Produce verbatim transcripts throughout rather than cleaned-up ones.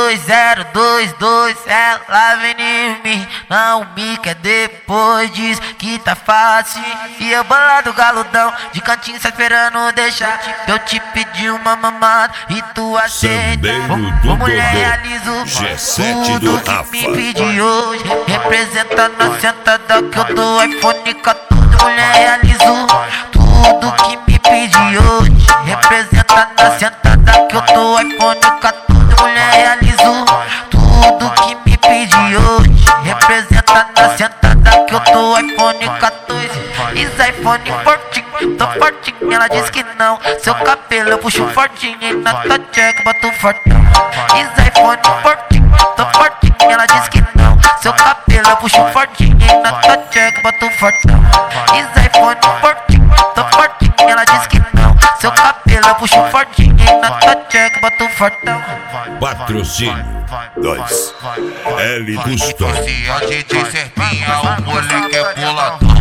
dois zero dois dois, ela vem em mim, não me quer depois, diz que tá fácil. E eu bolado galudão, de cantinho só esperando deixar eu te pedir uma mamada e tu aceita. Ô mulher, realizo tudo que me pedi hoje, representando a sentada que eu dou iPhone quatorze. Mulher, realizo tudo que me pedi hoje, representando a sentada que eu dou iPhone quatorze. Mulher, realizo tudo que me pedi hoje, representando a sentada que eu dou iPhone quatorze. Is iPhone fortinho, tô fortinho, ela diz que não. Seu cabelo eu puxo fortinho e na tua check boto fortão. Is iPhone fortinho, tô fortinho, ela diz que não. Seu cabelo eu puxo fortinho e na tua check boto fortão. Is iPhone fortinho, tô fortinho, ela diz que não. Seu cabelo eu puxo fortinho e na tua check boto fortão. Patrocínio dois L Gustavo. Esse é o D J Serpinha, o moleque é boladão.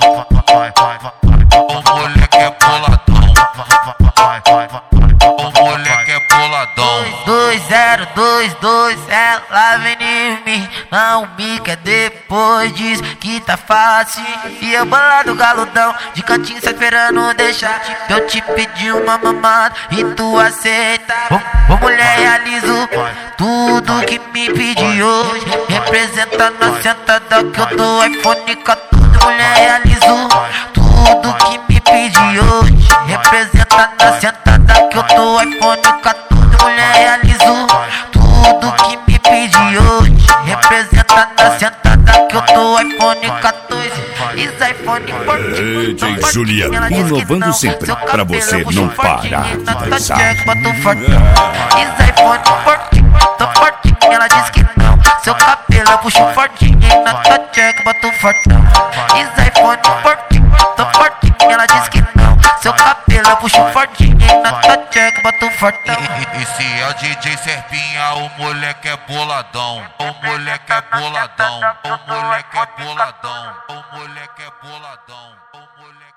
O moleque é boladão. O moleque é boladão. dois zero dois dois, ela vem em mim, não me quer depois, diz que tá fácil. E eu bolado galudão, de cantinho só esperando deixar eu te pedir uma mamada e tu aceita. Ô, ô mulher, realizo tudo que me pedi hoje, representando a sentada que eu dou iPhone quatorze. Mulher, realizo tudo que me pedi hoje, representando a sentada que eu dou iPhone quatorze. Mulher, realizo tudo que me pedi hoje, representando a sentada que eu dou iPhone quatorze. Is iPhone fortinho, D J Juliano, inovando sempre pra você não parar de dançar. Is iPhone fortinho, tô fortinho, ela diz que não. Seu cabelo eu puxo fortinho e na tua check boto fortão. Is iPhone fortinho, tô fortinho, ela diz que não. Seu cabelo eu puxo fortinho e na tua check boto fortão. Esse é o D J Serpinha, o moleque é boladão. O moleque é boladão. O moleque é boladão. O moleque é boladão.